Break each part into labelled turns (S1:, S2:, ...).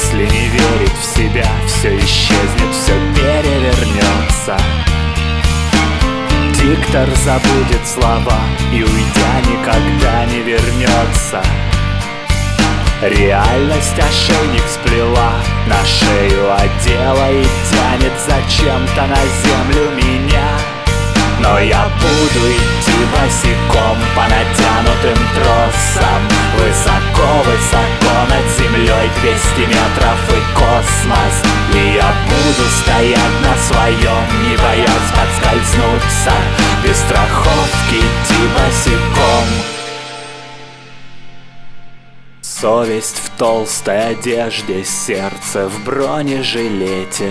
S1: Если не верить в себя, все исчезнет, все перевернется. Диктор забудет слова и, уйдя, никогда не вернется. Реальность ошейник сплела, на шею одела и тянет зачем-то на землю меня. Но я буду идти босиком по натянутым тросам, высоко-высоко над землей, 200 метров и космос. И я буду стоять на своем, не боясь подскользнуться, без страховки идти босиком. Совесть в толстой одежде, сердце в бронежилете,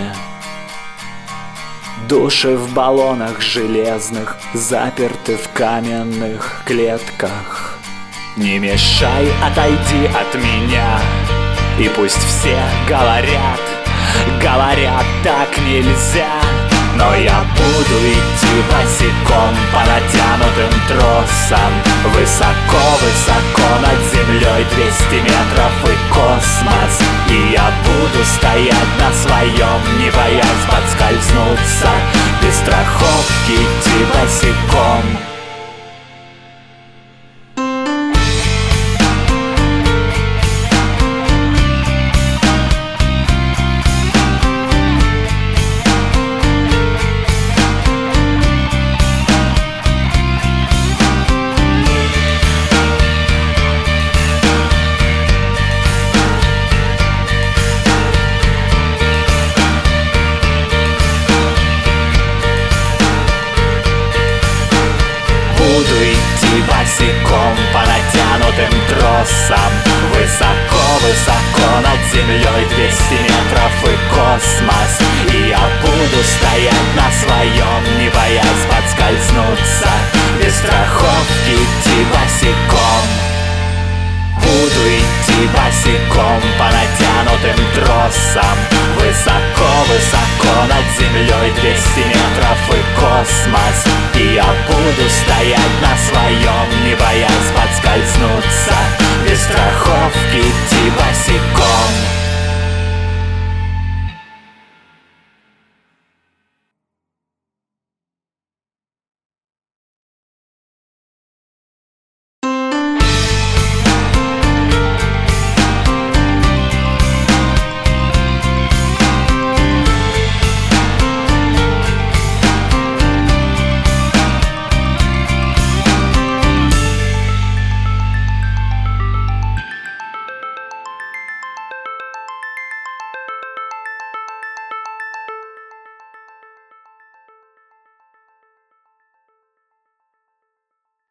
S1: души в баллонах железных, заперты в каменных клетках. Не мешай, отойди от меня, и пусть все говорят, говорят, так нельзя. Но я буду идти босиком по натянутым тросам, высоко-высоко над землей, 200 метров и космос. И я буду стоять на своем, не боясь подскользнуться, без страховки идти босиком. Буду идти босиком по натянутым тросам, высоко-высоко над землей, 200 метров и космос. И я буду стоять на своем, не боясь подскользнуться, без страховки идти босиком. Буду идти босиком по натянутым тросам, высоко-высоко над землей, 200 метров и космос. И я буду стоять на своем, не боясь подскользнуться, без страховки идти босиком.